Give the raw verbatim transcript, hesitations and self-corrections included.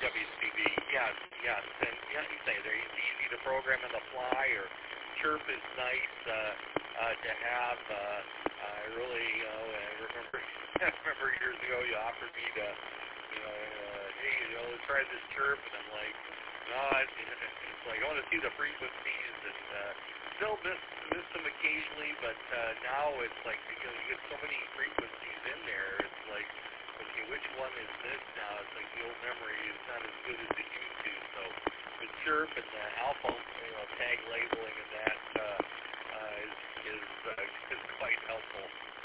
W C B, yes, yes, and yeah, you say there, it's easy to program on the fly, or Chirp is nice uh, uh, to have. Uh, I really, you know, I remember, I remember years ago you offered me to, you know, uh, hey, you know, try this Chirp, and I'm like, no, it's, it's like I want to see the frequencies, and uh, still miss miss them occasionally, but uh, now it's like, you know, you get so many frequencies in there, it's like, okay, which one is this now? It's like the old memory is not as good as it used to. So the chirp and the alpha, you know, tag labeling and that uh, uh, is is, uh, is quite helpful.